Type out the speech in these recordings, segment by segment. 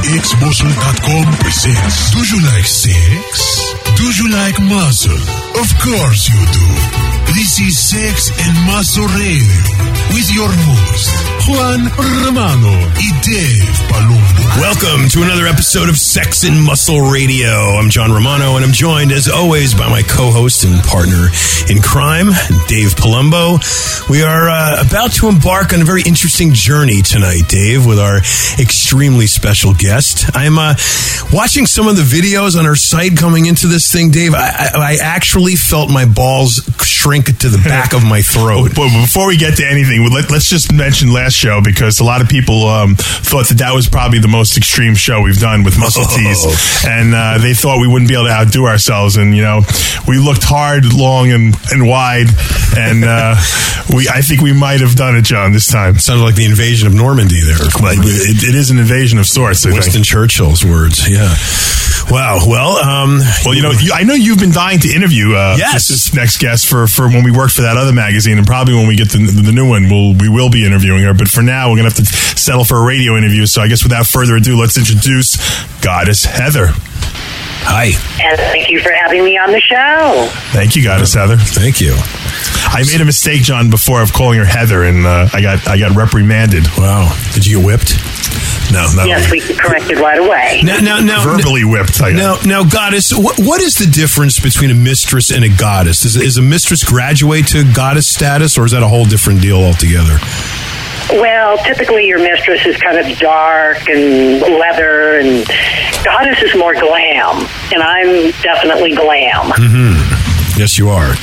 xmuscle.com presents Do You Like Sex? Do You Like Muscle? Of course you do. This is Sex and Muscle Radio with your host, Juan Romano and Dave Palumbo. Welcome to another episode of Sex and Muscle Radio. I'm John Romano, and I'm joined, as always, by my co-host and partner in crime, Dave Palumbo. We are about to embark on a very interesting journey tonight, Dave, with our extremely special guest. I'm watching some of the videos on our site coming into this thing, Dave. I actually felt my balls shrink to the back of my throat. But before we get to anything, let's just mention last show, because a lot of people thought that was probably the most extreme show we've done with Muscle Tees, and they thought we wouldn't be able to outdo ourselves. And we looked hard, long, and wide, and I think we might have done it, John, this time. Sounded like the invasion of Normandy there. It is an invasion of sorts. Winston Churchill's words. Yeah. Wow. Well, I know you've been dying to interview this next guest for when we worked for that other magazine, and probably when we get the new one, we will be interviewing her. But for now, we're going to have to settle for a radio interview. So I guess without further ado, let's introduce Goddess Heather. Hi. And thank you for having me on the show. Thank you, Goddess Heather. Thank you. I made a mistake, John, before of calling her Heather, and I got reprimanded. Wow. Did you get whipped? No. Yes, we corrected right away. Now, verbally whipped. Now, Goddess, what is the difference between a mistress and a goddess? Is a mistress graduate to goddess status, or is that a whole different deal altogether? Well, typically your mistress is kind of dark and leather, and goddess is more glam, and I'm definitely glam. Mm-hmm. Yes, you are.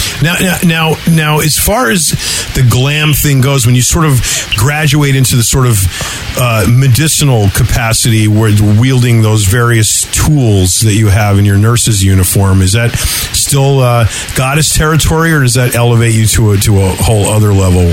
Now, as far as the glam thing goes, when you sort of graduate into the sort of medicinal capacity where you're wielding those various tools that you have in your nurse's uniform, is that still goddess territory, or does that elevate you to a whole other level?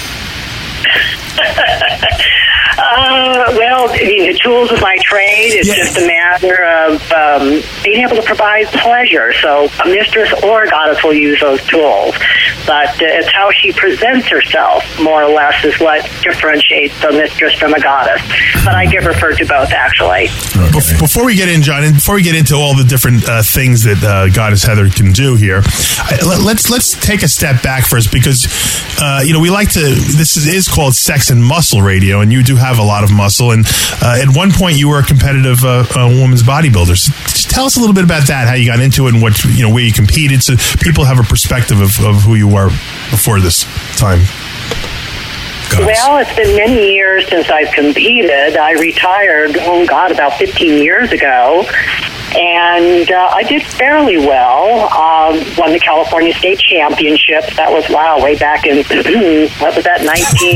Well, the tools of my trade is just a matter of being able to provide pleasure. So a mistress or a goddess will use those tools. But it's how she presents herself, more or less, is what differentiates a mistress from a goddess. But I get referred to both, actually. Okay. Before we get in, John, and before we get into all the different things that Goddess Heather can do here, let's take a step back first, because we like to. This is called Sex and Muscle Radio, and you do have a lot of muscle. And at one point, you were a competitive woman's bodybuilder. So just tell us a little bit about that, how you got into it, and what where you competed, so people have a perspective of who you were before this time. Well, it's been many years since I've competed. I retired, about 15 years ago. And I did fairly well. Won the California State Championships. That was, way back in, what was that,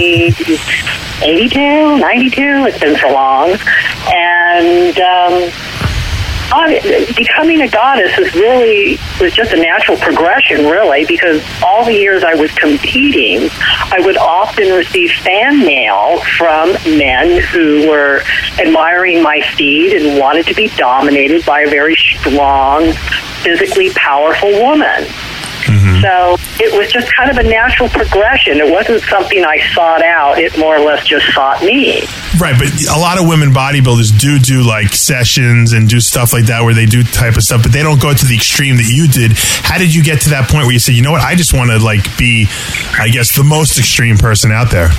1982, 92? It's been so long. And becoming a goddess was just a natural progression, really, because all the years I was competing, I would often receive fan mail from men who were admiring my feat and wanted to be dominated by a very strong, physically powerful woman. Mm-hmm. So it was just kind of a natural progression. It wasn't something I sought out. It more or less just sought me. Right, but a lot of women bodybuilders do like sessions and do stuff like that where they do type of stuff, but they don't go to the extreme that you did. How did you get to that point where you said, you know what, I just want to be, I guess, the most extreme person out there,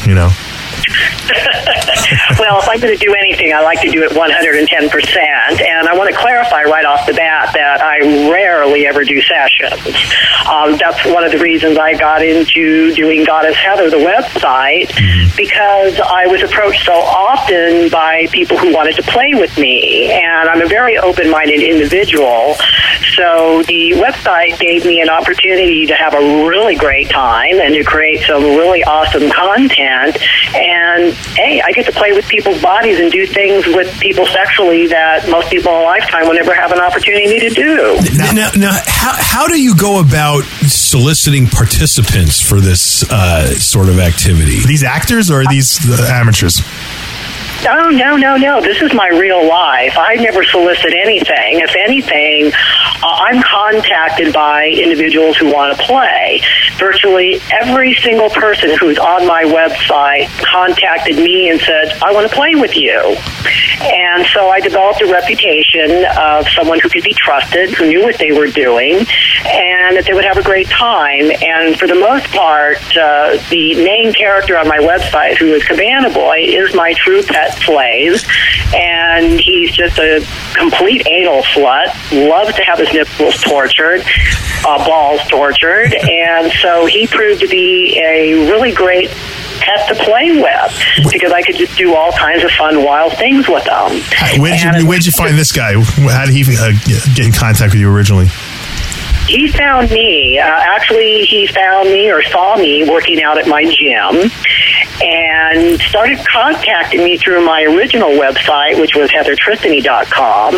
Well, if I'm going to do anything, I like to do it 110%. And I want to clarify right off the bat that I rarely ever do sessions. That's one of the reasons I got into doing Goddess Heather, the website, because I was approached so often by people who wanted to play with me. And I'm a very open-minded individual. So the website gave me an opportunity to have a really great time and to create some really awesome content. And, hey, I get to play with people's bodies and do things with people sexually that most people in a lifetime will never have an opportunity to do. Now how do you go about soliciting participants for this sort of activity? Are these actors or are these amateurs? Oh, no. This is my real life. I never solicit anything. If anything, I'm contacted by individuals who want to play. Virtually every single person who's on my website contacted me and said, I want to play with you. And so I developed a reputation of someone who could be trusted, who knew what they were doing, and that they would have a great time. And for the most part, the main character on my website, who is Cabana Boy, is my true pet slave. And he's just a complete anal slut, loves to have his nipples tortured, balls tortured. And so he proved to be a really great pet to play with, because I could just do all kinds of fun, wild things with them. Where'd you find this guy? How did he get in contact with you originally? He found me. Actually, he found me or saw me working out at my gym and started contacting me through my original website, which was heathertristany.com.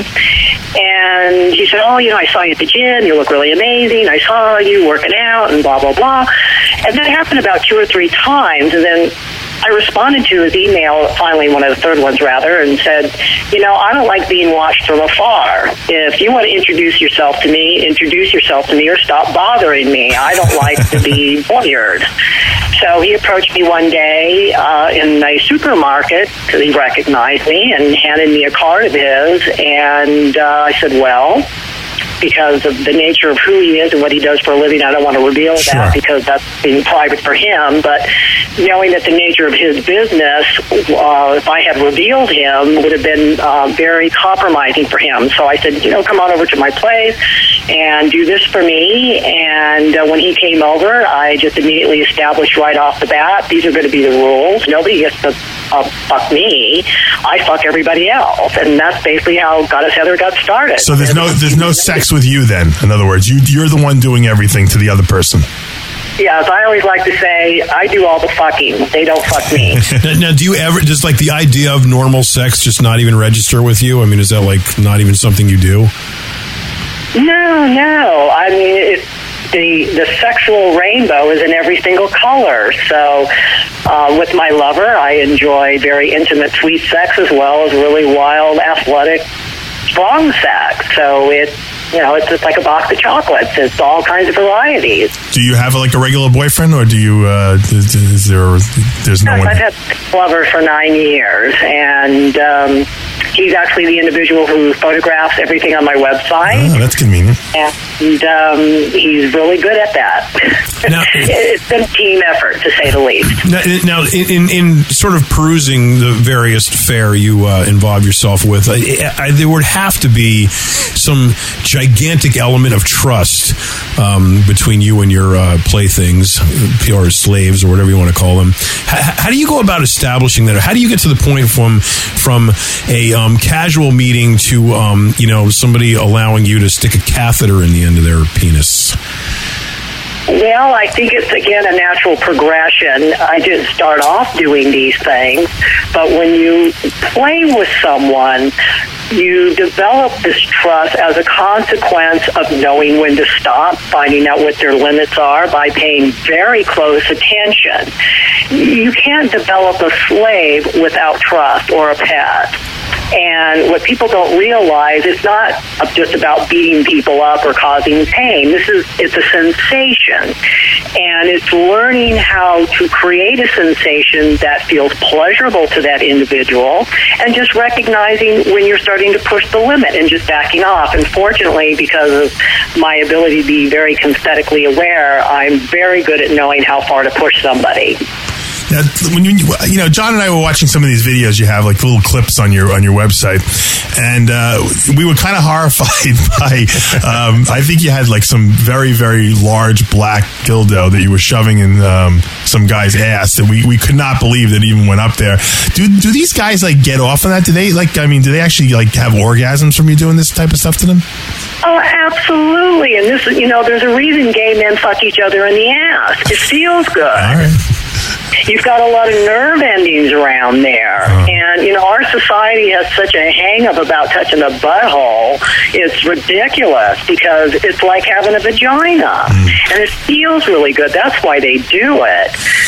And he said, oh, I saw you at the gym. You look really amazing. I saw you working out and blah, blah, blah. And that happened about 2 or 3 times. And then I responded to his email, finally one of the third ones rather, and said, I don't like being watched from afar. If you want to introduce yourself to me or stop bothering me. I don't like to be voyeured. So he approached me one day in a supermarket because he recognized me and handed me a card of his. And I said, well, because of the nature of who he is and what he does for a living, I don't want to reveal that because that's being private for him. But knowing that the nature of his business, if I had revealed him, would have been very compromising for him. So I said, come on over to my place and do this for me. And when he came over, I just immediately established right off the bat, these are going to be the rules. Nobody gets to fuck me. I fuck everybody else. And that's basically how Goddess Heather got started. So there's no sex with you then. In other words, you're the one doing everything to the other person. Yes, I always like to say, I do all the fucking. They don't fuck me. Now, do you ever, just like the idea of normal sex just not even register with you? I mean, is that like not even something you do? No. I mean, the sexual rainbow is in every single color. So with my lover, I enjoy very intimate, sweet sex as well as really wild, athletic, strong sex. So it's just like a box of chocolates. It's all kinds of varieties. Do you have like a regular boyfriend, or do you? There's no one? I've had a lover for 9 years, and he's actually the individual who photographs everything on my website. Oh, that's convenient. And he's really good at that. Now, it's been a team effort, to say the least. Now, in sort of perusing the various fare you involve yourself with, there would have to be some gigantic element of trust between you and your playthings, or slaves, or whatever you want to call them. How do you go about establishing that? How do you get to the point from a casual meeting to somebody allowing you to stick a catheter in the end of their penis? Well, I think it's, again, a natural progression. I didn't start off doing these things, but when you play with someone, you develop this trust as a consequence of knowing when to stop, finding out what their limits are by paying very close attention. You can't develop a slave without trust, or a pet. And what people don't realize, it's not just about beating people up or causing pain. It's a sensation. And it's learning how to create a sensation that feels pleasurable to that individual, and just recognizing when you're starting to push the limit and just backing off. And fortunately, because of my ability to be very kinesthetically aware, I'm very good at knowing how far to push somebody. Now, when John and I were watching some of these videos you have, like little clips on your website, and we were kind of horrified by. I think you had like some very, very large black dildo that you were shoving in some guy's ass that we could not believe that even went up there. Do these guys like get off on that? Do they do they actually like have orgasms from you doing this type of stuff to them? Oh, absolutely. And this, there's a reason gay men fuck each other in the ass. It feels good. All right. You've got a lot of nerve endings around there. And, our society has such a hang-up about touching the butthole. It's ridiculous because it's like having a vagina. And it feels really good. That's why they do it.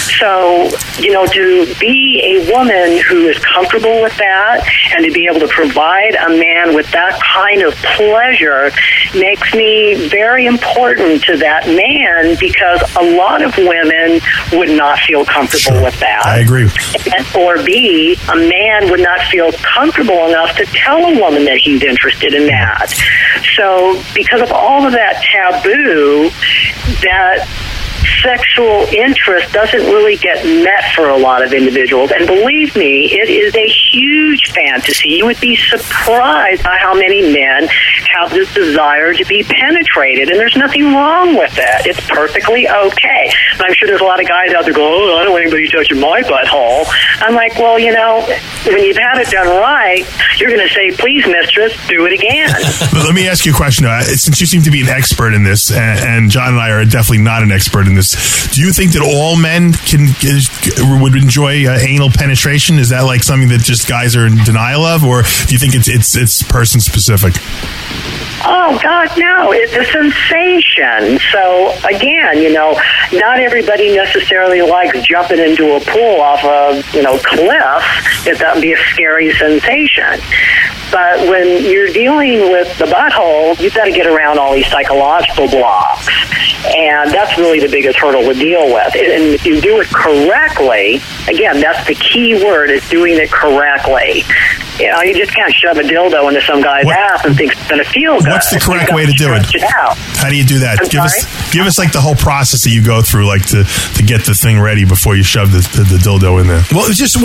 So, to be a woman who is comfortable with that and to be able to provide a man with that kind of pleasure makes me very important to that man, because a lot of women would not feel comfortable with that. I agree. Or B, a man would not feel comfortable enough to tell a woman that he's interested in that. So because of all of that taboo, that sexual interest doesn't really get met for a lot of individuals. And believe me, it is a huge fantasy. You would be surprised by how many men have this desire to be penetrated, and there's nothing wrong with it. It's perfectly okay. And I'm sure there's a lot of guys out there go, I don't want anybody touching my butthole. I'm like, well, when you've had it done right, you're going to say, please, mistress, do it again. But let me ask you a question. Since you seem to be an expert in this, and John and I are definitely not an expert in this, do you think that all men would enjoy anal penetration? Is that like something that just guys are in denial of, or do you think it's person specific? Oh, God, no. It's a sensation. So, again, not everybody necessarily likes jumping into a pool off a, cliff, if that would be a scary sensation. But when you're dealing with the butthole, you've got to get around all these psychological blocks. And that's really the biggest hurdle to deal with. And if you do it correctly, again, that's the key word, is doing it correctly. You just can't shove a dildo into some guy's ass and think it's going to feel good. What's the correct way to do it? How do you do that? Give us like the whole process that you go through, like to get the thing ready before you shove the dildo in there. Well, just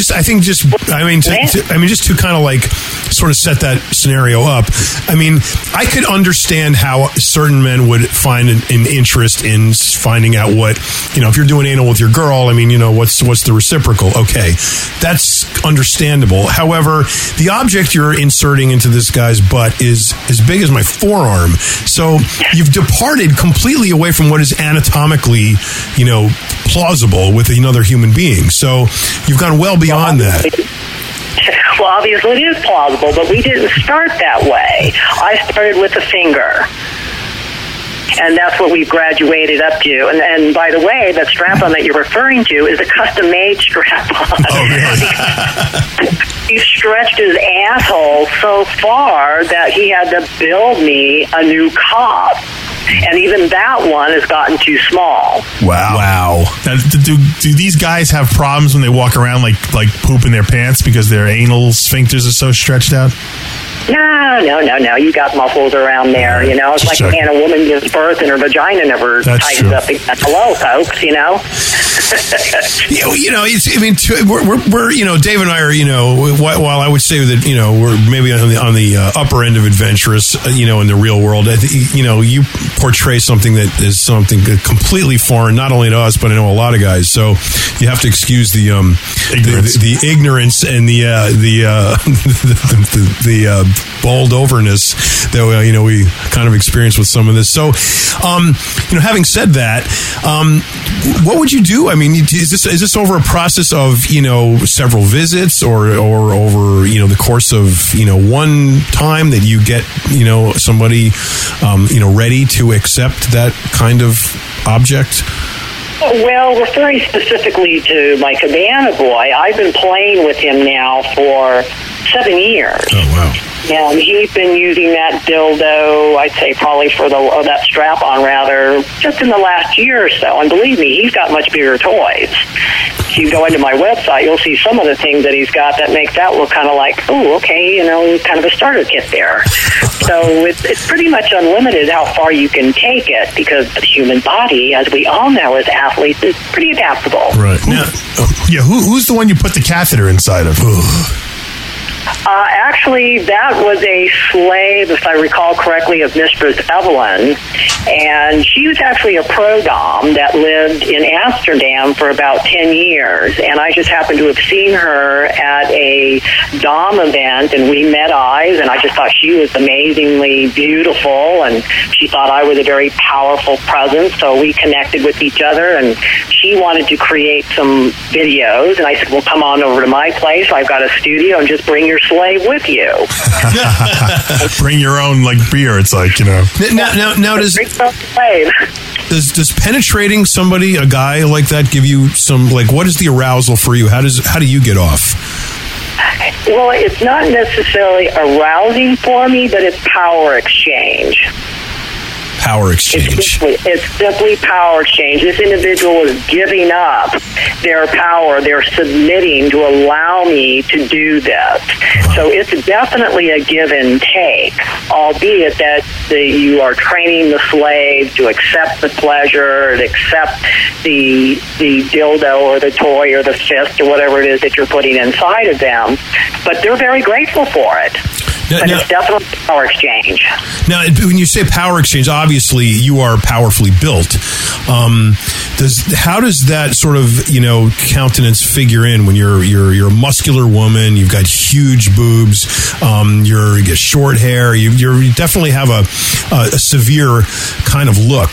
to kind of like sort of set that scenario up. I mean, I could understand how certain men would find an interest in finding out what, if you're doing anal with your girl, I mean, what's the reciprocal? Okay, that's understandable. However, the object you're inserting into this guy's butt is as big as my forearm. So you've departed completely away from what is anatomically, plausible with another human being. So you've gone well beyond that. Well, obviously it is plausible, but we didn't start that way. I started with a finger. And that's what we've graduated up to. And by the way, that strap-on that you're referring to is a custom-made strap-on. Oh, really? He stretched his asshole so far that he had to build me a new cock. And even that one has gotten too small. Wow. Now, do these guys have problems when they walk around like pooping their pants because their anal sphincters are so stretched out? No. You got muscles around there, It's like when a woman gives birth and her vagina never tightens up again. Hello, folks, we're Dave and I are, while I would say that, we're maybe on the upper end of adventurous, in the real world, you portray something that is something completely foreign, not only to us, but I know a lot of guys. So you have to excuse the ignorance and the bowled overness that we kind of experience with some of this. So, having said that, what would you do? I mean, is this over a process of several visits, or over the course of one time that you get somebody ready to accept that kind of object? Well, referring specifically to my cabana boy, I've been playing with him now for 7 years. Oh, wow. And he's been using that dildo, I'd say probably that strap-on rather, just in the last year or so. And believe me, he's got much bigger toys. If you go into my website, you'll see some of the things that he's got that make that look kind of like, kind of a starter kit there. So it's pretty much unlimited how far you can take it, because the human body, as we all know as athletes, is pretty adaptable. Right. Now, who's the one you put the catheter inside of? Actually, that was a slave, if I recall correctly, of Mistress Evelyn. And she was actually a pro-dom that lived in Amsterdam for about 10 years. And I just happened to have seen her at a dom event, and we met eyes, and I just thought she was amazingly beautiful, and she thought I was a very powerful presence. So we connected with each other, and she wanted to create some videos. And I said, well, come on over to my place. I've got a studio, and just bring your slave with you. Bring your own beer. It's like Now does slave. Does penetrating somebody, a guy like that, give you some, like, what is the arousal for you? How do you get off? Well, it's not necessarily arousing for me, but it's power exchange. Power exchange. It's simply power exchange. This individual is giving up their power. They're submitting to allow me to do this. So it's definitely a give and take, albeit that you are training the slave to accept the pleasure, to accept the dildo or the toy or the fist or whatever it is that you're putting inside of them. But they're very grateful for it. But it's definitely power exchange. Now, when you say power exchange, obviously you are powerfully built. How does that sort of, countenance figure in when you're a muscular woman, you've got huge boobs, you get short hair, you definitely have a severe kind of look.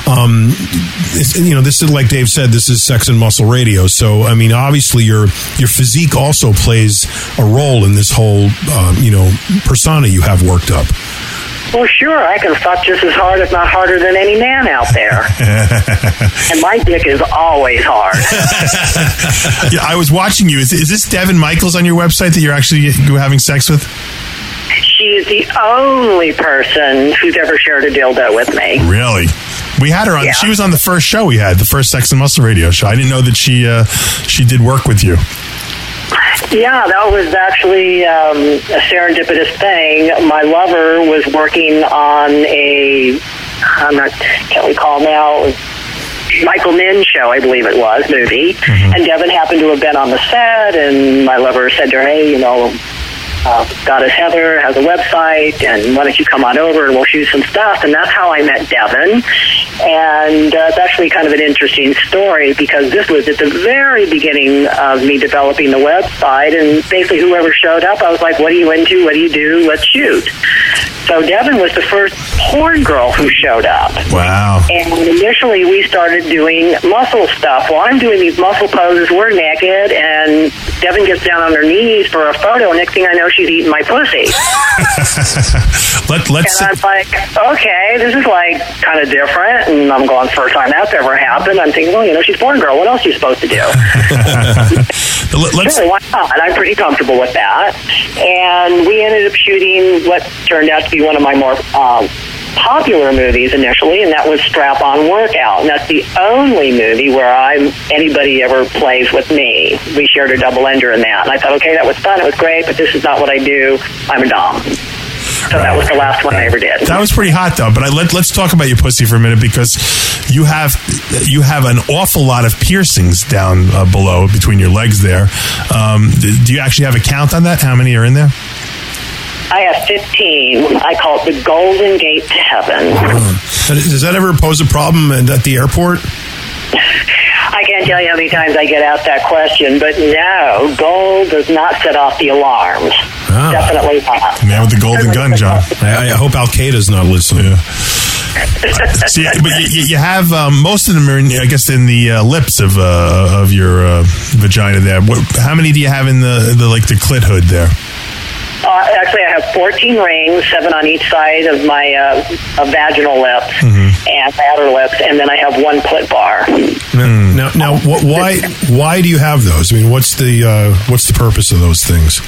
This is, like Dave said, this is Sex and Muscle Radio. So, I mean, obviously your physique also plays a role in this whole, persona you have worked up. Well, sure, I can fuck just as hard, if not harder, than any man out there. And my dick is always hard. Yeah, I was watching you. Is this Devin Michaels on your website that you're actually having sex with? She is the only person who's ever shared a dildo with me. Really? We had her on. Yeah. She was on the first show we had, the first Sex and Muscle Radio show. I didn't know that she did work with you. Yeah, that was actually a serendipitous thing. My lover was working on can't recall now, Michael Min show, I believe it was, movie. Mm-hmm. And Devin happened to have been on the set, and my lover said to her, hey, Goddess Heather has a website, and why don't you come on over and we'll shoot some stuff. And that's how I met Devin. And it's actually kind of an interesting story, because this was at the very beginning of me developing the website, and basically whoever showed up, I was like, what are you into? What do you do? Let's shoot. So Devin was the first porn girl who showed up. Wow. And initially we started doing muscle stuff. While I'm doing these muscle poses, we're naked, and Devin gets down on her knees for a photo. Next thing I know, she's eating my pussy. Let's. And I'm like, okay, this is like kind of different. And I'm going, first time that's ever happened. I'm thinking, well, she's a porn girl. What else are you supposed to do? Sure, why not? I'm pretty comfortable with that. And we ended up shooting what turned out to be one of my more popular movies initially, and that was Strap On Workout. And that's the only movie where anybody ever plays with me. We shared a double ender in that. And I thought, okay, that was fun. It was great, but this is not what I do. I'm a dom. So that was the last one I ever did. That was pretty hot, though. But let's talk about your pussy for a minute, because you have an awful lot of piercings down below between your legs there. Do you actually have a count on that? How many are in there? I have 15. I call it the Golden Gate to Heaven. Does that ever pose a problem at the airport? I can't tell you how many times I get asked that question, but no, gold does not set off the alarms. Definitely not. Man with the golden gun, John. I hope Al-Qaeda's not listening. Yeah. See, but you have most of them are, in the lips of your vagina there. How many do you have in the clit hood there? Actually, I have 14 rings, 7 on each side of my vaginal lips and outer lips, and then I have one clit bar. Now, why do you have those? I mean, what's the purpose of those things?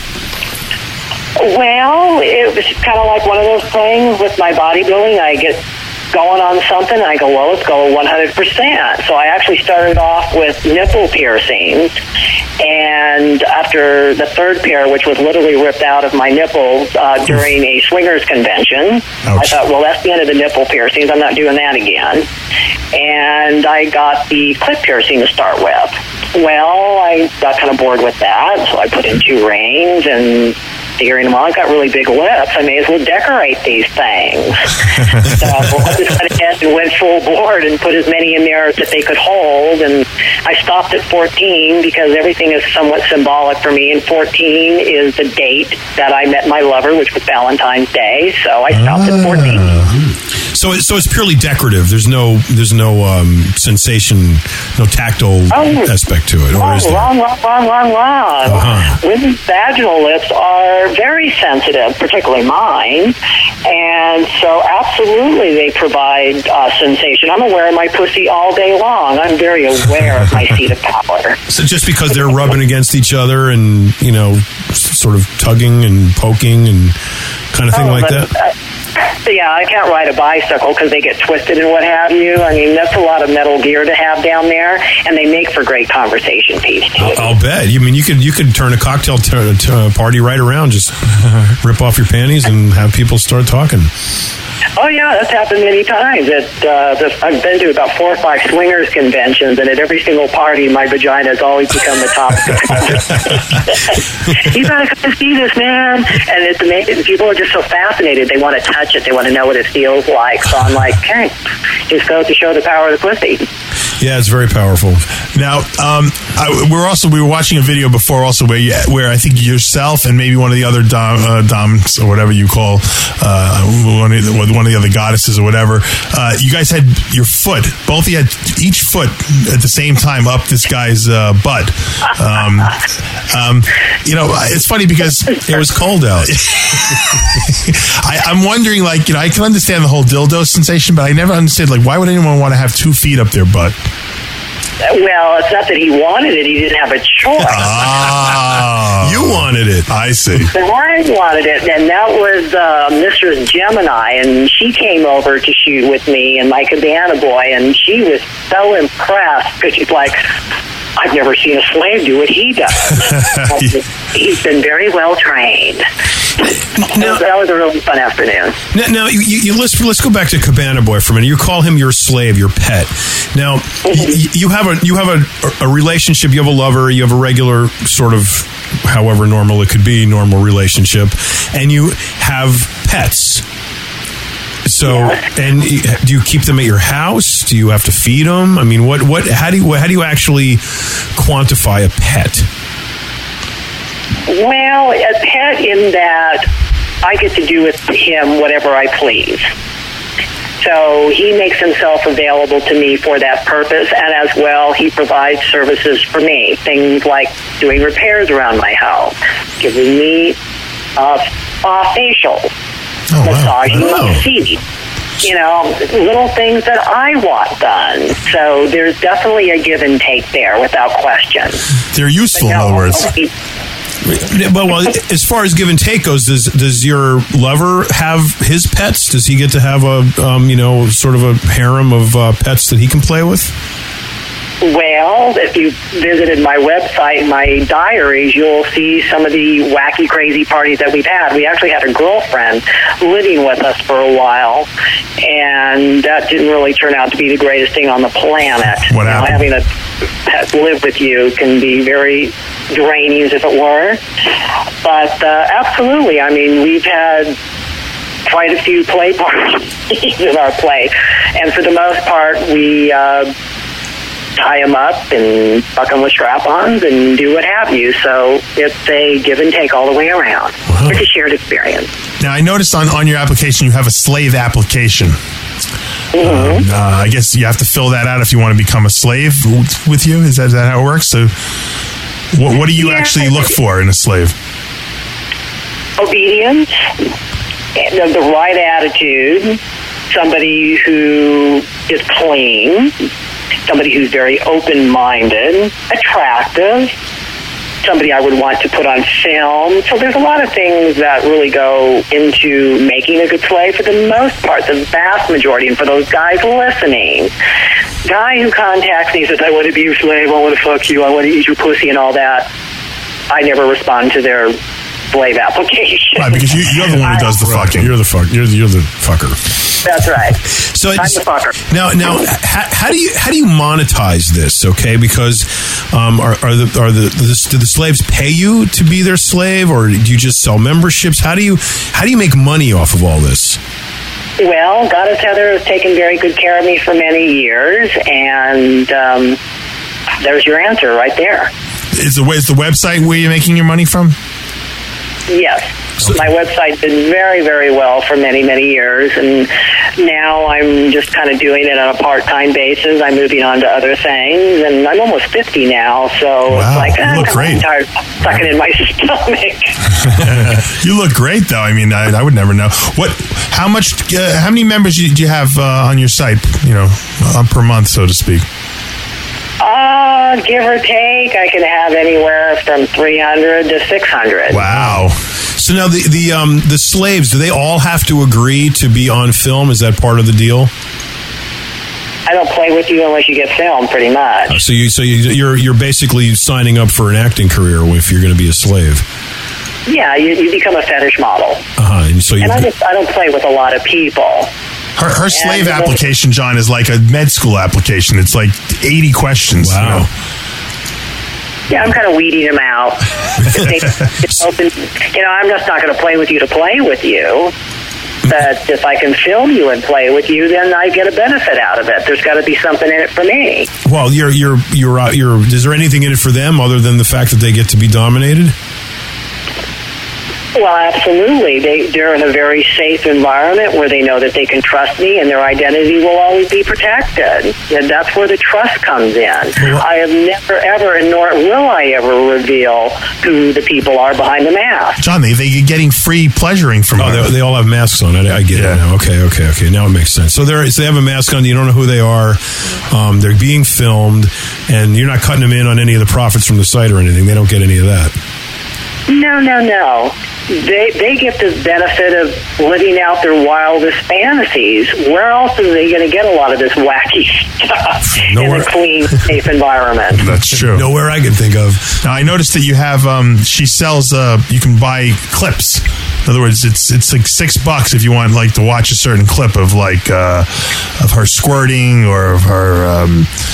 Well, it was kind of like one of those things with my bodybuilding. I get going on something, and I go, well, let's go 100%. So I actually started off with nipple piercings, and after the third pair, which was literally ripped out of my nipple during a swingers convention, I thought, well, that's the end of the nipple piercings. I'm not doing that again. And I got the clit piercing to start with. Well, I got kind of bored with that, so I put in 2 rings, and figuring, well, I've got really big lips, I may as well decorate these things. So I just went ahead and went full board and put as many in there that they could hold, and I stopped at 14 because everything is somewhat symbolic for me, and 14 is the date that I met my lover, which was Valentine's Day, so I stopped at 14. So it's purely decorative. There's no sensation, no tactile aspect to it. Or is there? Wrong. Women's vaginal lips are very sensitive, particularly mine, and so absolutely they provide sensation. I'm aware of my pussy all day long. I'm very aware of my seat of power. So just because they're rubbing against each other and, sort of tugging and poking and kind of thing like that? Yeah, I can't ride a bicycle because they get twisted and what have you. I mean, that's a lot of metal gear to have down there, and they make for great conversation piece, too. I'll bet. I mean, you could turn a cocktail party right around, just rip off your panties and have people start talking. Oh, yeah, that's happened many times. I've been to about 4 or 5 swingers conventions, and at every single party, my vagina has always become the topic of conversation. You gotta come see this, man. And it's amazing. People are just so fascinated. They want to touch it. They want to know what it feels like. So I'm like, hey, just go to show the power of the pussy. Yeah, it's very powerful. Now, we were watching a video before also where I think yourself and maybe one of the other doms or whatever you call one of the other goddesses or whatever, you guys had your foot. Both of you had each foot at the same time up this guy's butt. It's funny because it was cold out. I'm wondering, I can understand the whole dildo sensation, but I never understood, why would anyone want to have 2 feet up their butt? Well, it's not that he wanted it. He didn't have a choice. You wanted it. I see. I wanted it, and that was Mistress Gemini, and she came over to shoot with me and my cabana boy, and she was so impressed because she's like, I've never seen a slave do what he does. He's been very well trained. Now, that was a really fun afternoon. Now let's go back to Cabana Boy for a minute. You call him your slave, your pet. Now, you have a relationship. You have a lover. You have a regular sort of, however normal it could be, normal relationship, and you have pets. So, and do you keep them at your house? Do you have to feed them? I mean, how do you actually quantify a pet? Well, a pet in that I get to do with him whatever I please. So he makes himself available to me for that purpose, and as well, he provides services for me. Things like doing repairs around my house, giving me facial, massaging my feet. Little things that I want done. So there's definitely a give and take there, without question. They're useful, in other words. Well, as far as give and take goes, does your lover have his pets? Does he get to have a sort of a harem of pets that he can play with? Well, if you visited my website, my diaries, you'll see some of the wacky, crazy parties that we've had. We actually had a girlfriend living with us for a while, and that didn't really turn out to be the greatest thing on the planet. What happened? Having a pet live with you can be very draining, as if it were. But absolutely, I mean, we've had quite a few play parties in our play, and for the most part, we tie them up and fuck them with strap-ons and do what have you. So it's a give and take all the way around. Wow. It's a shared experience. Now, I noticed on your application you have a slave application. Mm-hmm. I guess you have to fill that out if you want to become a slave with you. Is that how it works? So what do you actually look for in a slave? Obedience, the right attitude, somebody who is clean, somebody who's very open-minded, attractive, somebody I would want to put on film. So there's a lot of things that really go into making a good slave. For the most part, the vast majority, and for those guys listening, guy who contacts me says, I want to be your slave, I want to fuck you, I want to eat your pussy and all that, I never respond to their slave application. Right, because you're the one who does the fucking. You're the fucker. That's right. So I'm the fucker. Now, how do you monetize this? Okay, because do the slaves pay you to be their slave, or do you just sell memberships? How do you make money off of all this? Well, Goddess Heather has taken very good care of me for many years, and there's your answer right there. Is the website where you're making your money from? Yes. My website did very, very well for many, many years, and now I'm just kind of doing it on a part-time basis. I'm moving on to other things, and I'm almost 50 now, so Wow, it's like, you look great. I'm tired of sucking in my stomach. You look great, though. I mean, I would never know. How many members do you have on your site, per month, so to speak? Give or take, I can have anywhere from 300 to 600. Wow. So now the slaves, do they all have to agree to be on film? Is that part of the deal? I don't play with you unless you get filmed, pretty much. So you're basically signing up for an acting career if you're going to be a slave. Yeah, you become a fetish model. And I don't play with a lot of people. Her slave application, John, is like a med school application. It's like 80 questions. Wow. Yeah, I'm kind of weeding them out. I'm just not going to play with you to play with you. But if I can film you and play with you, then I get a benefit out of it. There's got to be something in it for me. Well, is there anything in it for them other than the fact that they get to be dominated? Well, absolutely. They're in a very safe environment where they know that they can trust me and their identity will always be protected. And that's where the trust comes in. I have never, ever, and nor will I ever reveal who the people are behind the mask. John, they get getting free pleasuring from her. They all have masks on. I get it now. Okay. Now it makes sense. So they have a mask on. You don't know who they are. They're being filmed, and you're not cutting them in on any of the profits from the site or anything. They don't get any of that. No. They get the benefit of living out their wildest fantasies. Where else are they going to get a lot of this wacky stuff in a clean, safe environment? That's true. Nowhere I can think of. Now, I noticed that you have, she sells, you can buy clips. In other words, it's like $6 if you want to watch a certain clip of of her squirting or of her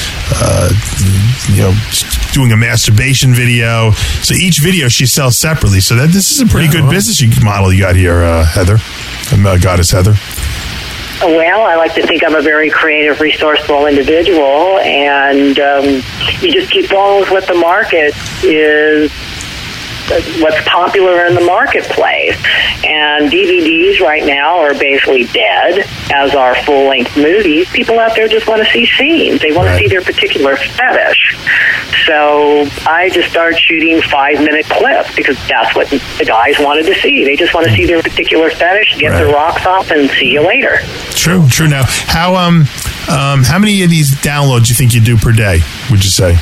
doing a masturbation video. So each video she sells separately. So this is a pretty good business model you got here, Heather, Goddess Heather. Well, I like to think I'm a very creative, resourceful individual, and you just keep going with what the market is. What's popular in the marketplace. And DVDs right now are basically dead, as are full-length movies. People out there just want to see scenes. They want to see their particular fetish. So I just started shooting 5-minute clips because that's what the guys wanted to see. They just want to see their particular fetish, get their rocks off, and see you later. True. Now, how many of these downloads do you think you do per day, would you say?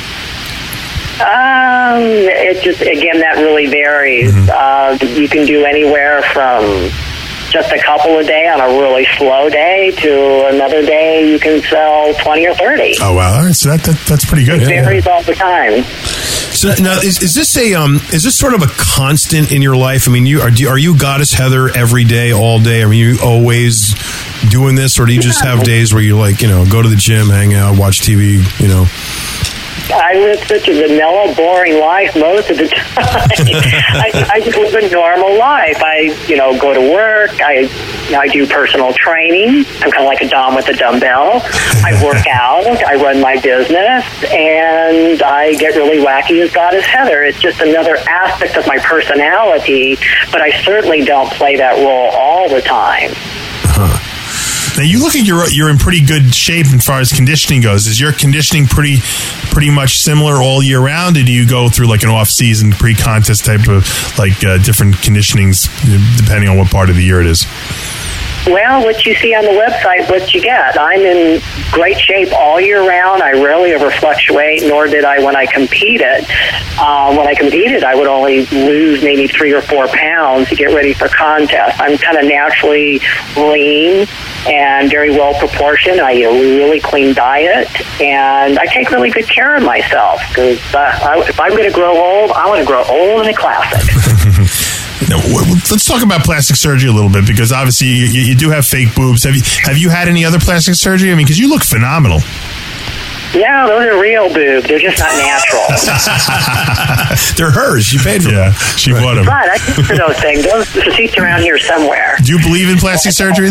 It just, again, that really varies. You can do anywhere from just a couple a day on a really slow day to another day you can sell 20 or 30. Oh, wow. All right. So that's pretty good. It varies all the time. So now, is this sort of a constant in your life? I mean, are you Goddess Heather every day, all day? I mean, you always doing this, or do you just have days where you go to the gym, hang out, watch TV, I live such a vanilla, boring life most of the time. I just live a normal life. I, go to work. I do personal training. I'm kind of like a Dom with a dumbbell. I work out. I run my business. And I get really wacky as Goddess Heather. It's just another aspect of my personality, but I certainly don't play that role all the time. Now you look like you're in pretty good shape as far as conditioning goes. Is your conditioning pretty much similar all year round, or do you go through like an off-season pre-contest type of different conditionings depending on what part of the year it is? Well, what you see on the website, what you get. I'm in great shape all year round. I rarely ever fluctuate, nor did I when I competed. When I competed, I would only lose maybe 3 or 4 pounds to get ready for contests. I'm kind of naturally lean and very well proportioned. I eat a really clean diet, and I take really good care of myself because if I'm going to grow old, I want to grow old in a classic. Now, let's talk about plastic surgery a little bit, because obviously you do have fake boobs. Have you had any other plastic surgery? I mean, because you look phenomenal. No, those are real boobs. They're just not natural. They're hers. She paid for them. Yeah, she bought them. But I paid for those things. Those receipts around here somewhere. Do you believe in plastic surgery, though?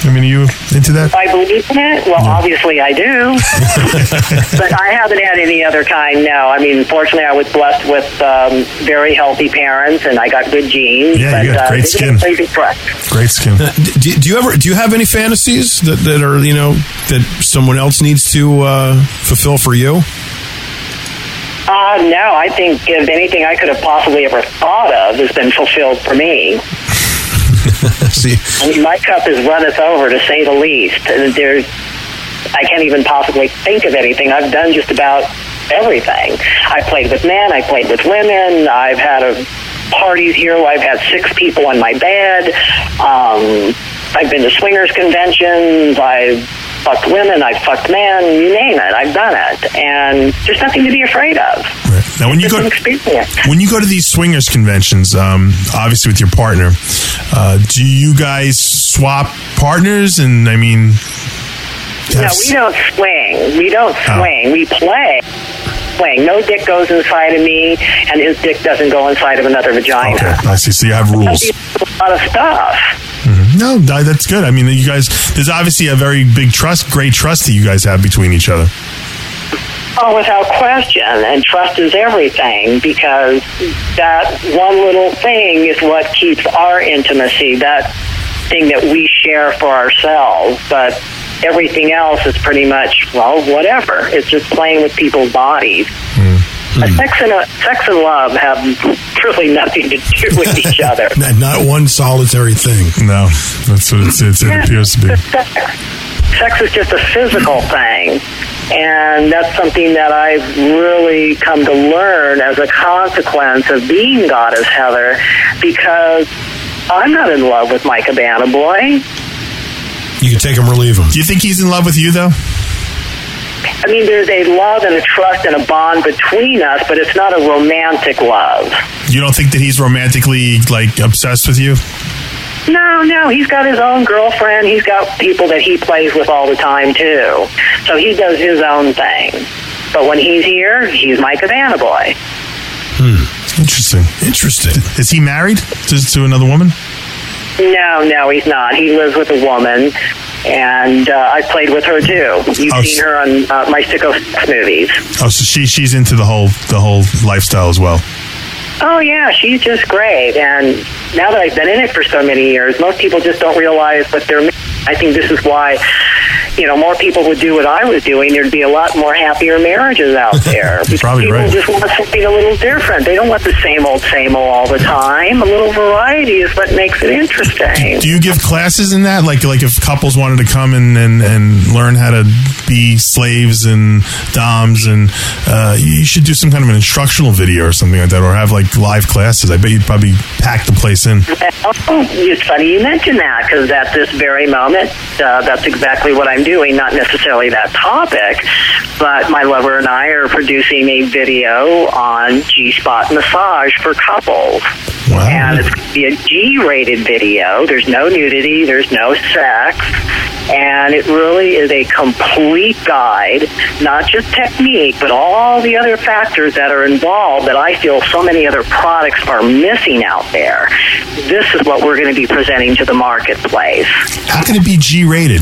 I mean, are you into that? I believe in it? Well, obviously I do. But I haven't had any other kind, no. I mean, fortunately, I was blessed with very healthy parents, and I got good genes. Yeah, you got great skin. Great skin. Do you have any fantasies that are, that someone else needs to fulfill for you? No, I think if anything I could have possibly ever thought of has been fulfilled for me. See, I mean, my cup is runneth over, to say the least. And I can't even possibly think of anything. I've done just about everything. I played with men. I played with women. I've had parties here where I've had 6 people on my bed. I've been to swingers conventions. I've fucked women. I've fucked men. You name it. I've done it. And there's nothing to be afraid of. Right. Now, when you go to these swingers conventions, obviously with your partner, do you guys swap partners? And I mean, no, we don't swing. We don't swing. We play. Swing. No dick goes inside of me, and his dick doesn't go inside of another vagina. Okay, I see. So you have rules. A lot of stuff. Mm-hmm. No, that's good. I mean, you guys, there's obviously a very big great trust that you guys have between each other. Oh, without question. And trust is everything, because that one little thing is what keeps our intimacy, that thing that we share for ourselves. But everything else is pretty much, well, whatever. It's just playing with people's bodies. Sex and love have really nothing to do with each other. Not one solitary thing. No, that's what it appears to be. Sex is just a physical thing. And that's something that I've really come to learn as a consequence of being Goddess Heather, because I'm not in love with my Cabana Boy. You can take him or leave him. Do you think he's in love with you, though? I mean, there's a love and a trust and a bond between us, but it's not a romantic love. You don't think that he's romantically, obsessed with you? No, he's got his own girlfriend. He's got people that he plays with all the time, too. So he does his own thing. But when he's here, he's my Cabana Boy. Interesting. Is he married to another woman? No, he's not. He lives with a woman, and I played with her, too. You've seen her on my Sicko Sex movies. Oh, so she's into the whole lifestyle as well. Oh, yeah, she's just great. And now that I've been in it for so many years, most people just don't realize what they're missing. I think this is why, more people would do what I was doing. There'd be a lot more happier marriages out there. Probably people right. just want something a little different. They don't want the same old all the time. A little variety is what makes it interesting. Do you give classes in that? Like if couples wanted to come and learn how to be slaves and doms, and you should do some kind of an instructional video or something like that, or have live classes. I bet you'd probably pack the place in. Well, it's funny you mention that, because at this very moment, that's exactly what I'm doing. Not necessarily that topic, but my lover and I are producing a video on G-spot massage for couples. Wow. And it's going to be a G-rated video. There's no nudity. There's no sex. And it really is a complete guide, not just technique, but all the other factors that are involved that I feel so many other products are missing out there. This is what we're going to be presenting to the marketplace. How can it be G-rated?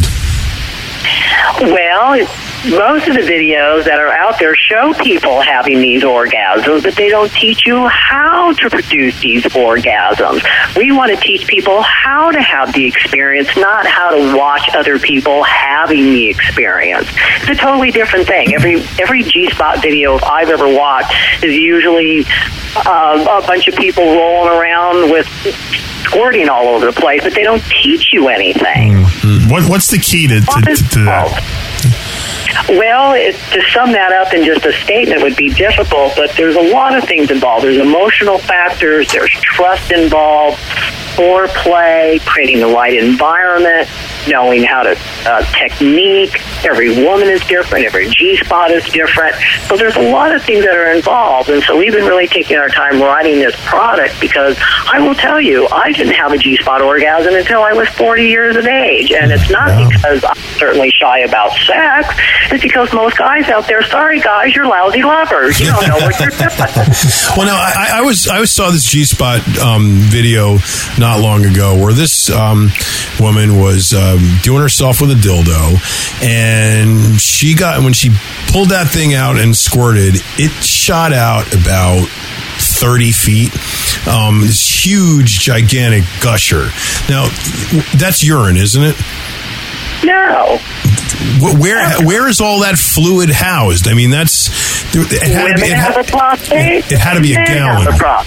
Well, most of the videos that are out there show people having these orgasms, but they don't teach you how to produce these orgasms. We want to teach people how to have the experience, not how to watch other people having the experience. It's a totally different thing. Every G-spot video I've ever watched is usually a bunch of people rolling around with squirting all over the place, but they don't teach you anything. What's the key to that? Well, to sum that up in just a statement would be difficult, but there's a lot of things involved. There's emotional factors, there's trust involved, foreplay, creating the right environment, knowing how to technique. Every woman is different. Every G-spot is different. So there's a lot of things that are involved. And so we've been really taking our time writing this product, because I will tell you, I didn't have a G-spot orgasm until I was 40 years of age. And it's not because I'm certainly shy about sex. It's because most guys out there, sorry guys, you're lousy lovers. You don't know what you're doing. Well, now, I saw this G-spot video not long ago where this woman was doing herself with a dildo, and when she pulled that thing out and squirted, it shot out about 30 feet. This huge, gigantic gusher. Now, that's urine, isn't it? No. Where is all that fluid housed? I mean, Women have a prostate. It had to be a gallon.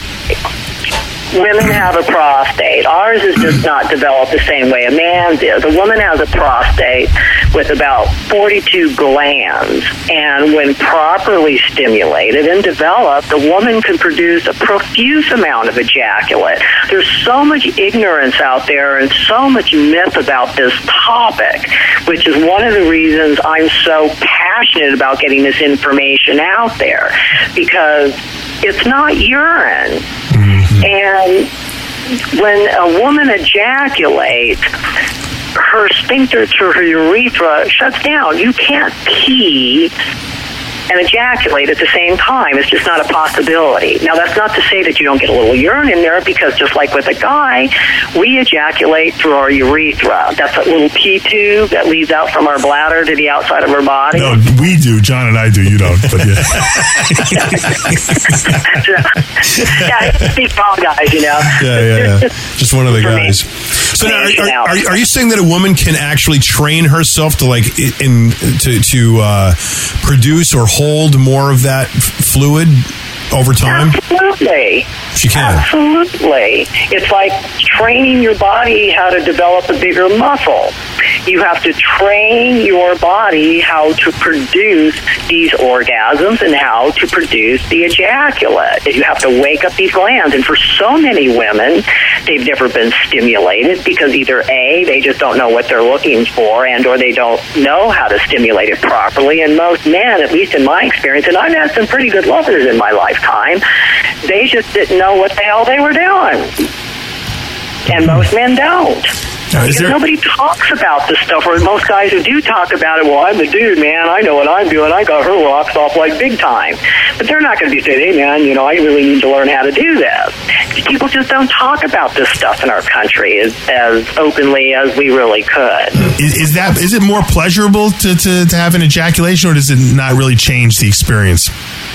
Women have a prostate. Ours is just not developed the same way a man's is. A woman has a prostate with about 42 glands, and when properly stimulated and developed, a woman can produce a profuse amount of ejaculate. There's so much ignorance out there and so much myth about this topic, which is one of the reasons I'm so passionate about getting this information out there, because it's not urine. And when a woman ejaculates, her sphincter to her urethra shuts down. You can't pee and ejaculate at the same time. It's just not a possibility. Now, that's not to say that you don't get a little urine in there, because just like with a guy, we ejaculate through our urethra. That's a little pee tube that leads out from our bladder to the outside of our body. No, we do. John and I do. You don't. But yeah. Big tall guys, you know. Yeah. Just one of the guys. So now, are you saying that a woman can actually train herself to produce or hold more of that fluid over time? Absolutely. She can. Absolutely. It's like training your body how to develop a bigger muscle. You have to train your body how to produce these orgasms and how to produce the ejaculate. You have to wake up these glands. And for so many women, they've never been stimulated because either A, they just don't know what they're looking for, and or they don't know how to stimulate it properly. And most men, at least in my experience, and I've had some pretty good lovers in my lifetime, they just didn't know what the hell they were doing. And most men don't. Because nobody talks about this stuff, or most guys who do talk about it, well, I'm the dude, man, I know what I'm doing, I got her rocks off like big time. But they're not going to be saying, hey, man, I really need to learn how to do this. People just don't talk about this stuff in our country as openly as we really could. Is it more pleasurable to have an ejaculation, or does it not really change the experience?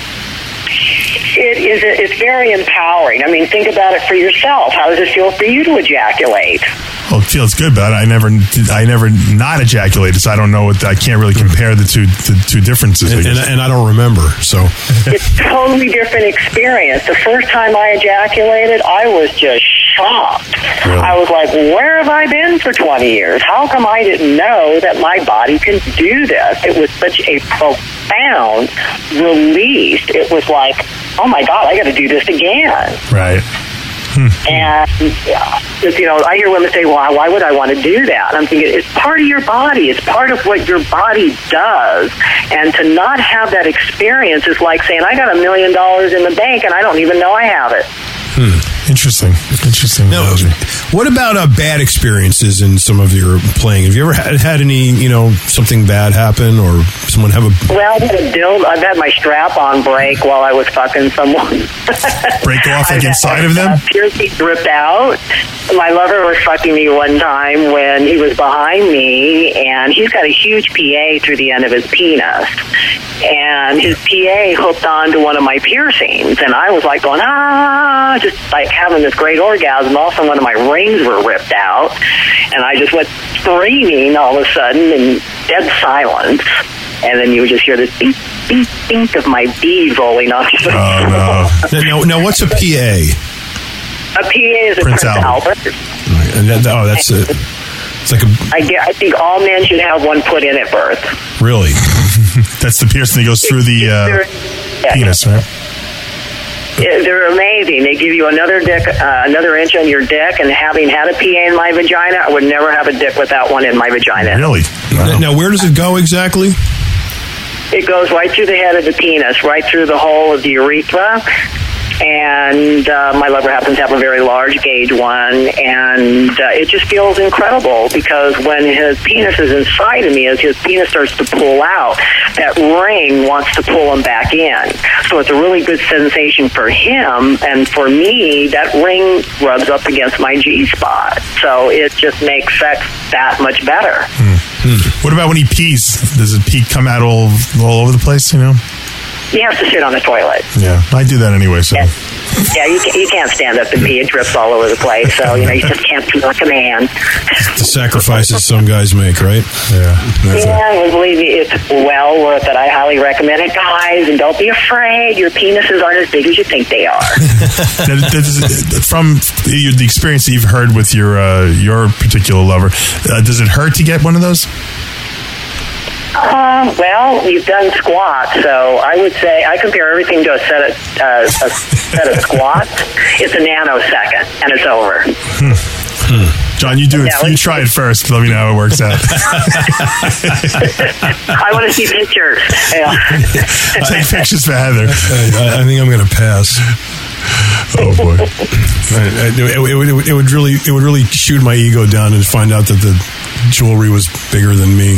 It's very empowering. I mean, think about it for yourself. How does it feel for you to ejaculate? Well, it feels good, but I never not ejaculated, so I don't know I can't really compare the two differences. And I don't remember, so. It's a totally different experience. The first time I ejaculated, I was just shocked. Really? I was like, where have I been for 20 years? How come I didn't know that my body can do this? It was such a profound release. It was like, oh my God, I got to do this again. Right. And, I hear women say, well, why would I want to do that? And I'm thinking, it's part of your body. It's part of what your body does. And to not have that experience is like saying, I got $1 million in the bank and I don't even know I have it. Interesting. Now, what about bad experiences in some of your playing? Have you ever had any, something bad happen, or someone have a... Well, I've had my strap-on break while I was fucking someone. Break off like inside of them? Piercing ripped out. My lover was fucking me one time when he was behind me, and he's got a huge PA through the end of his penis. And his PA hooked onto one of my piercings, and I was like going, just like having this great orgasm. Also, one of my rings were ripped out, and I just went screaming all of a sudden in dead silence. And then you would just hear this beep, beep, beep of my bead rolling off. Oh, no. Now, what's a PA? A PA is a Prince Albert. That's it. It's like I think all men should have one put in at birth. Really? That's the piercing that goes through the penis, right? They're amazing. They give you another inch on your dick, and having had a PA in my vagina, I would never have a dick without one in my vagina. Really? Wow. Now, where does it go exactly? It goes right through the head of the penis, right through the hole of the urethra, And my lover happens to have a very large gauge one, and it just feels incredible because when his penis is inside of me, as his penis starts to pull out, that ring wants to pull him back in. So it's a really good sensation for him, and for me, that ring rubs up against my G-spot. So it just makes sex that much better. What about when he pees? Does his pee come out all over the place, you know? He has to sit on the toilet. Yeah, I do that anyway, so. Yeah, you can't stand up and pee. It drips all over the place, so, you just can't pee like a man. The sacrifices some guys make, right? Yeah, believe me, it's well worth it. I highly recommend it, guys, and don't be afraid. Your penises aren't as big as you think they are. From the experience that you've heard with your particular lover, does it hurt to get one of those? Well, you've done squats, so I would say I compare everything to a set of squats. It's a nanosecond, and it's over. John, you do it. You try it first. Let me know how it works out. I want to see pictures. Yeah. Take pictures for Heather. I think I'm going to pass. Oh boy! It would really shoot my ego down and find out that the jewelry was bigger than me.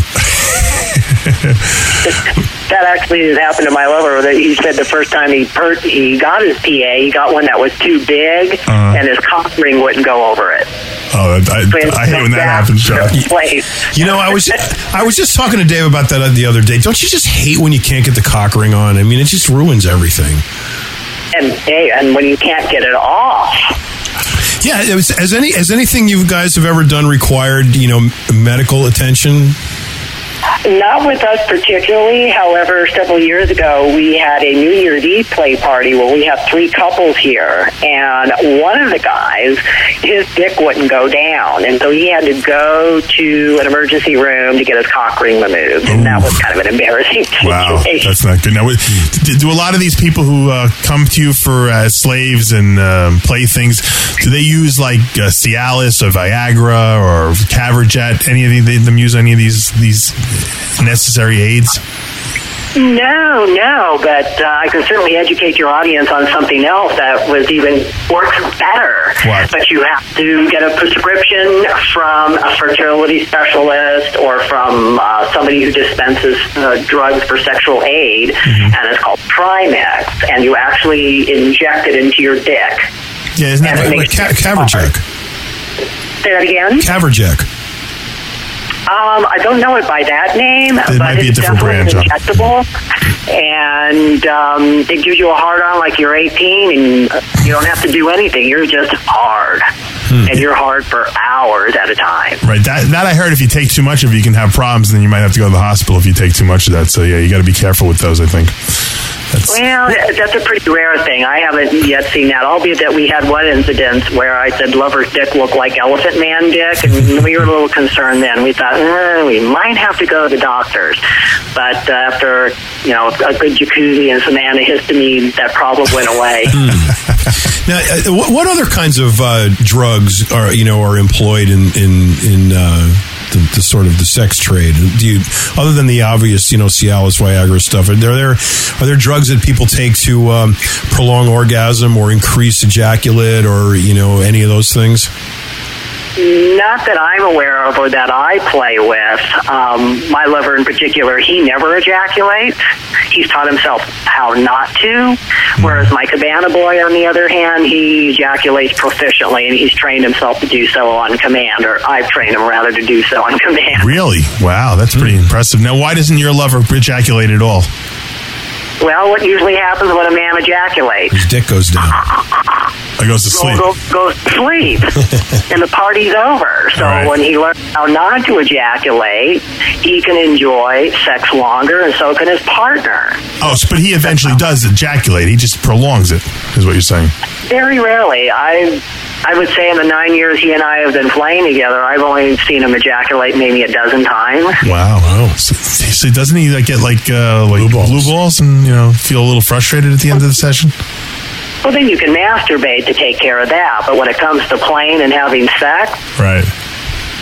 That actually has happened to my lover. That he said the first time he got his PA, he got one that was too big, and his cock ring wouldn't go over it. Oh, I hate when that happens, John. I was just talking to Dave about that the other day. Don't you just hate when you can't get the cock ring on? I mean, it just ruins everything. And when you can't get it off. Yeah, has anything you guys have ever done required, medical attention? Not with us particularly. However, several years ago, we had a New Year's Eve play party where we have 3 couples here, and one of the guys, his dick wouldn't go down, and so he had to go to an emergency room to get his cock ring removed, and that was kind of an embarrassing situation. Wow, that's not good. Now, do a lot of these people who come to you for slaves and playthings, do they use like Cialis or Viagra or Caverjet? Any of them use any of these necessary aids? No, but I can certainly educate your audience on something else that works better. What? But you have to get a prescription from a fertility specialist or from somebody who dispenses drugs for sexual aid, and it's called Trimex, and you actually inject it into your dick. Yeah, isn't that like Caverject? Say that again? Caverject. I don't know it by that name, but it's definitely injectable, and it gives you a hard-on like you're 18, and you don't have to do anything. You're just hard, and you're hard for hours at a time. Right. That I heard if you take too much of it, you can have problems, and then you might have to go to the hospital if you take too much of that. So, yeah, you got to be careful with those, I think. Well, that's a pretty rare thing. I haven't yet seen that, albeit that we had one incident where I said lover's dick looked like elephant man dick, and we were a little concerned then. We thought, we might have to go to the doctors. But after, a good jacuzzi and some antihistamine, that problem went away. Now, what other kinds of drugs are employed in the sort of the sex trade? Do you, other than the obvious, Cialis, Viagra stuff, are there drugs that people take to prolong orgasm or increase ejaculate or any of those things? Not that I'm aware of or that I play with. My lover in particular, he never ejaculates. He's taught himself how not to, whereas my cabana boy, on the other hand, he ejaculates proficiently, and he's trained himself to do so on command, or I've trained him rather to do so on command. Really? Wow, that's pretty impressive. Now, why doesn't your lover ejaculate at all? Well, what usually happens when a man ejaculates? His dick goes down. He goes to sleep. Goes to sleep, and the party's over. So when he learns how not to ejaculate, he can enjoy sex longer, and so can his partner. Oh, but he eventually does ejaculate. He just prolongs it, is what you're saying. Very rarely. I would say in the 9 years he and I have been playing together, I've only seen him ejaculate maybe a dozen times. Wow. So doesn't he get blue balls and feel a little frustrated at the end of the session? Well, then you can masturbate to take care of that. But when it comes to playing and having sex, right?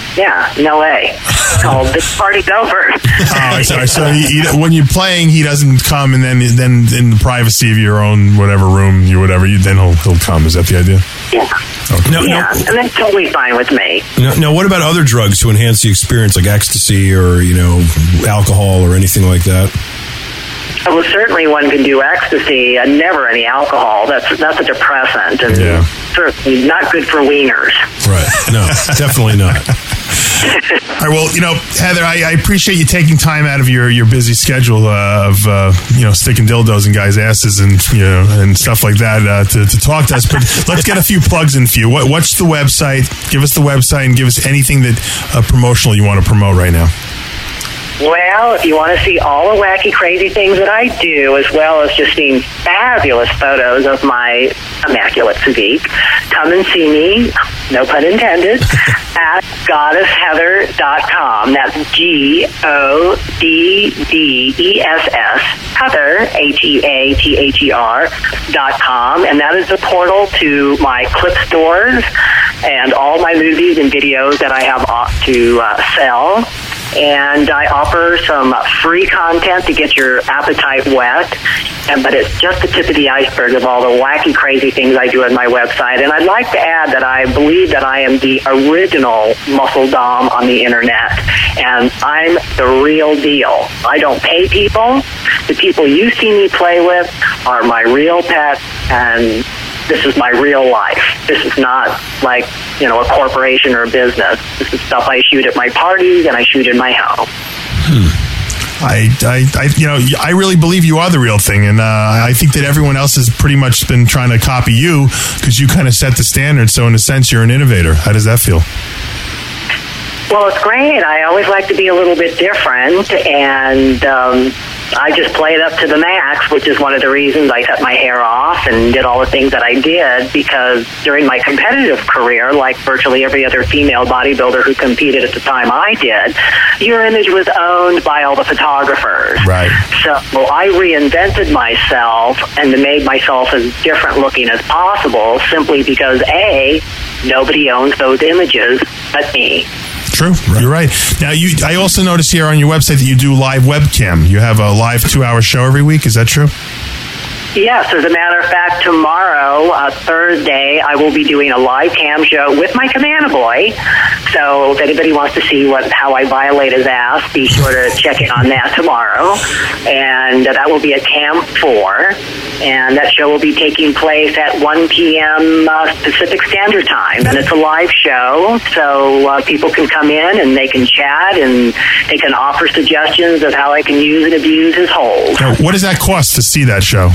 Yeah, in L.A. called The Party's Over. Oh, sorry. So when you're playing, he doesn't come, and then in the privacy of your own whatever room, then he'll come. Is that the idea? Yeah. Okay. No, and that's totally fine with me. No, what about other drugs to enhance the experience, like ecstasy or alcohol or anything like that? Well, certainly one can do ecstasy and never any alcohol. That's a depressant and certainly not good for wieners. Right. No, definitely not. All right, well, Heather, I appreciate you taking time out of your busy schedule of sticking dildos in guys' asses and stuff like that to talk to us. But let's get a few plugs in for you. What's the website? Give us the website and give us anything that promotional you want to promote right now. Well, if you want to see all the wacky, crazy things that I do, as well as just seeing fabulous photos of my immaculate physique, come and see me, no pun intended, at goddessheather.com. That's GODDESS, Heather, HEATHER.com. And that is the portal to my clip stores and all my movies and videos that I have to sell. And I offer some free content to get your appetite wet, but it's just the tip of the iceberg of all the wacky, crazy things I do on my website. And I'd like to add that I believe that I am the original muscle dom on the internet, and I'm the real deal. I don't pay people. The people you see me play with are my real pets, and this is my real life. This is not like, a corporation or a business. This is stuff I shoot at my parties and I shoot in my home. I really believe you are the real thing, and I think that everyone else has pretty much been trying to copy you because you kind of set the standard. So in a sense, you're an innovator. How does that feel? Well, it's great. I always like to be a little bit different, and I just play it up to the max, which is one of the reasons I cut my hair off and did all the things that I did, because during my competitive career, like virtually every other female bodybuilder who competed at the time I did, your image was owned by all the photographers. Right. So I reinvented myself and made myself as different looking as possible simply because, A, nobody owns those images but me. True. Right. You're right. Now, I also noticed here on your website that you do live webcam. You have a live 2-hour show every week. Is that true? Yes, as a matter of fact, tomorrow, Thursday, I will be doing a live cam show with my Cabana Boy. So if anybody wants to see how I violate his ass, be sure to check in on that tomorrow. And that will be at Cam 4. And that show will be taking place at 1 p.m. Pacific Standard Time. And it's a live show, so people can come in and they can chat and they can offer suggestions of how I can use and abuse his hold. Now, what does that cost to see that show?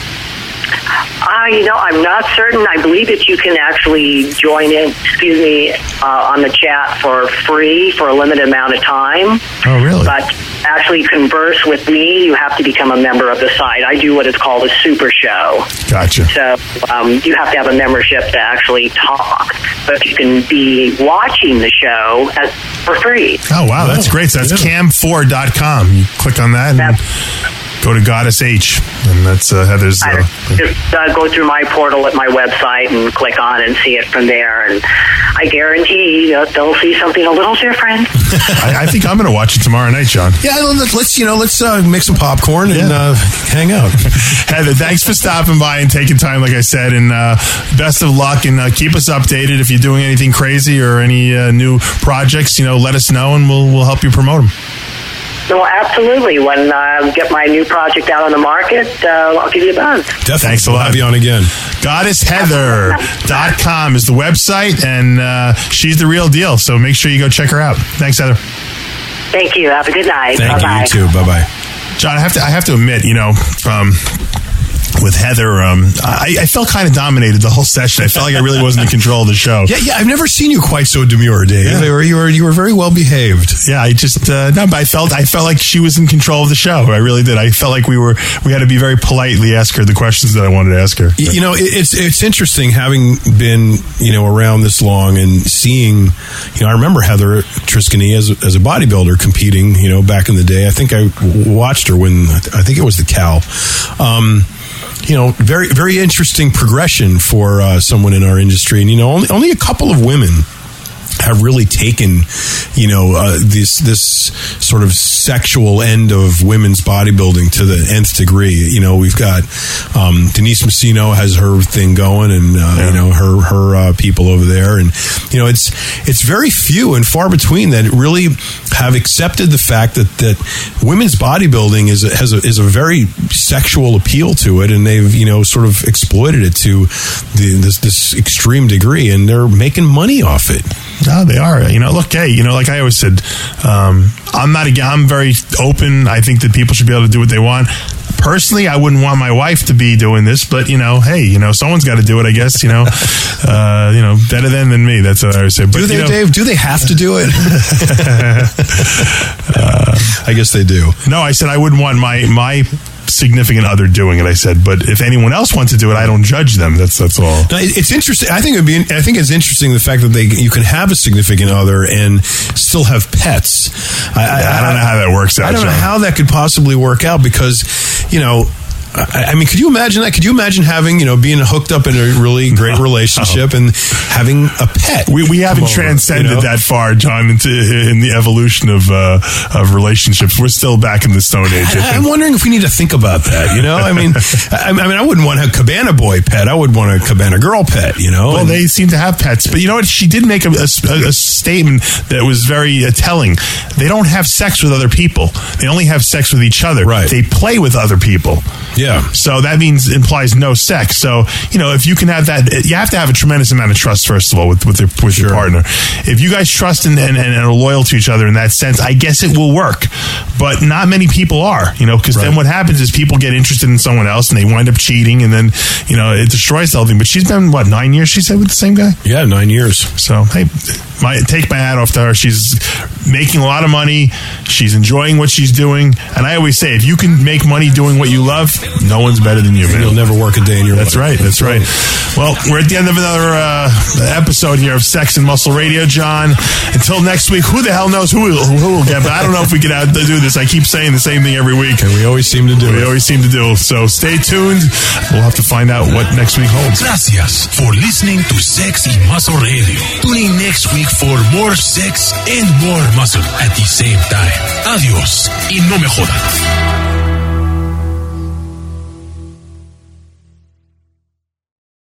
I'm not certain. I believe that you can actually join in, on the chat for free for a limited amount of time. Oh, really? But actually converse with me, you have to become a member of the site. I do what is called a super show. Gotcha. So you have to have a membership to actually talk. But you can be watching the show for free. Oh, wow. That's great. So that's cam4.com. You click on that and go to Goddess H, and that's Heather's. Just go through my portal at my website and click on and see it from there, and I guarantee they'll see something a little different. I think I'm going to watch it tomorrow night, John. Yeah, let's make some popcorn and hang out. Heather, thanks for stopping by and taking time, like I said, and best of luck, and keep us updated if you're doing anything crazy or any new projects. Let us know, and we'll help you promote them. Well, absolutely. When I get my new project out on the market, I'll give you a buzz. Definitely. Thanks a lot. We'll have you on again. GoddessHeather.com is the website, and she's the real deal. So make sure you go check her out. Thanks, Heather. Thank you. Have a good night. Thank Bye-bye. you. You too. Bye-bye. John, I have to admit, with Heather, I felt kind of dominated the whole session. I felt like I really wasn't in control of the show. Yeah. I've never seen you quite so demure, Dave. Yeah. You were very well behaved. Yeah, I just but I felt like she was in control of the show. I really did. I felt like we had to be very politely ask her the questions that I wanted to ask her. It's interesting having been around this long and seeing. I remember Heather Triscany as a bodybuilder competing. Back in the day. I think I watched her when I think it was the Cal. Very, very interesting progression for someone in our industry. And, only a couple of women have really taken, this sort of sexual end of women's bodybuilding to the nth degree. We've got Denise Messino has her thing going, and her people over there, and it's very few and far between that really have accepted the fact that women's bodybuilding has a very sexual appeal to it, and they've sort of exploited it to this extreme degree, and they're making money off it. No, they are. Look, hey, like I always said, I'm very open. I think that people should be able to do what they want. Personally, I wouldn't want my wife to be doing this, but hey, someone's got to do it, I guess. Better than me. That's what I would say. But, do they, Dave? Do they have to do it? I guess they do. No, I said I wouldn't want my significant other doing it. I said, but if anyone else wants to do it, I don't judge them. That's all. No, it's interesting. I think it's interesting the fact that you can have a significant other and still have pets. I don't know how that works out. I don't know how that could possibly work out because, I mean, could you imagine that? Could you imagine having, being hooked up in a really great relationship and having a pet? We haven't transcended that far, John, in the evolution of relationships. We're still back in the Stone Age. I'm wondering if we need to think about that. I mean, I wouldn't want a Cabana Boy pet. I would want a Cabana Girl pet. Well, they seem to have pets, but you know what? She did make a statement that was very telling. They don't have sex with other people. They only have sex with each other. Right. They play with other people. Yeah. So that implies no sex. So, if you can have that, you have to have a tremendous amount of trust, first of all, with your partner. If you guys trust and are loyal to each other in that sense, I guess it will work. But not many people are, because then what happens is people get interested in someone else and they wind up cheating, and then, it destroys the whole thing. But she's been, 9 years, she said, with the same guy? Yeah, 9 years. So, hey, take my hat off to her. She's making a lot of money. She's enjoying what she's doing. And I always say, if you can make money doing what you love, no one's better than you, man. You'll never work a day in your life. That's right. Well, we're at the end of another episode here of Sex and Muscle Radio, John. Until next week, who the hell knows who will get, but I don't know if we can do this. I keep saying the same thing every week. And we always seem to do it. So stay tuned. We'll have to find out what next week holds. Gracias for listening to Sex y Muscle Radio. Tune in next week for more sex and more muscle at the same time. Adiós y no me jodan.